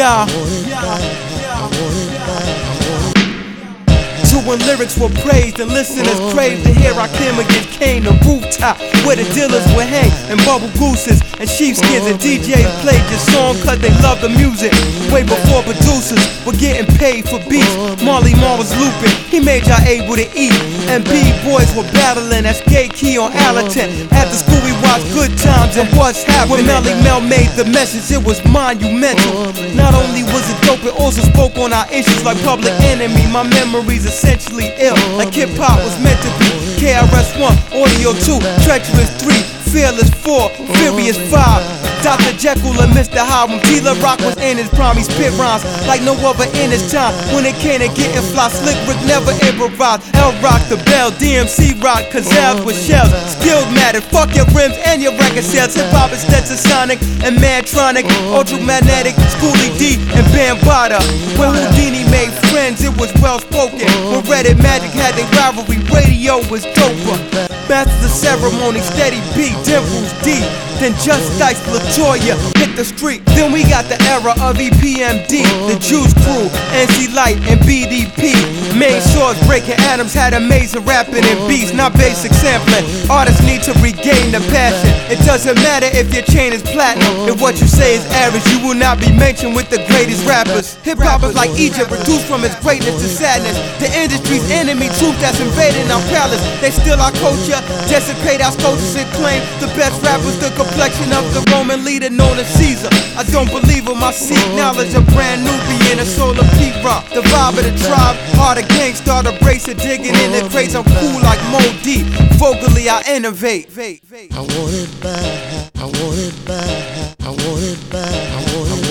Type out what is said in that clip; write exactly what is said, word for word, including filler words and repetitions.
Yeah, to when lyrics were praised and listeners craved to hear Rakim against Kane, the rooftop where the dealers would hang and bubble gooses and sheepskins, and D Js played your song cause they love the music way before producers were getting paid for beats. Marley Marl was looping, he made y'all able to eat, and B-boys were battling at Skate Key on Allerton. After school we watched Good Times and What's Happening. When Melly Mel made the message, it was monumental. Not only was it dope, it also spoke on our issues like Public Enemy. My memories essentially ill, like hip hop was meant to be. K R S One, Audio Two, Treacherous Three, Fearless Four, Furious Five, Doctor Jekyll and Mister Hyde. When T-La Rock was in his prime, he spit rhymes like no other in his time. When it came to getting fly, Slick Rick never improvised. L Rock the Bell, D M C Rock, Cazales with shells. Skilled mattered, fuck your rims and your record sales. Hip hop is Stetsasonic and Mantronic, Ultramagnetic, Schoolie D and Bambaataa. When Houdini made friends, it was well spoken. When Reddit Magic had their rivalry, radio was doper. Masters of Ceremony, Steady B, Dimples D, then Just Dice, LaToya hit the street. Then we got the era of E P M D, the Juice Crew, N C Light and B D P. Main Source, Breaking Atoms had amazing rapping and beats, not basic sampling. Artists need to regain the passion. It doesn't matter if your chain is platinum, if what you say is average, you will not be mentioned with the greatest rappers. Hip hop is like Egypt, reduced from its greatness to sadness. The industry's enemy, truth that's invading our palace. They steal our culture, desecrate our sculptures and claim the best rappers, the complexion of the Roman leader known as Caesar. I don't believe him, I seek knowledge of brand Nubian and soul of P-Rock. The vibe of the tribe, heart of gang, start abrasive, digging in the crates. I'm cool like Mo D, vocally I innovate. I want it back, I want it back, I want it back, I want it back.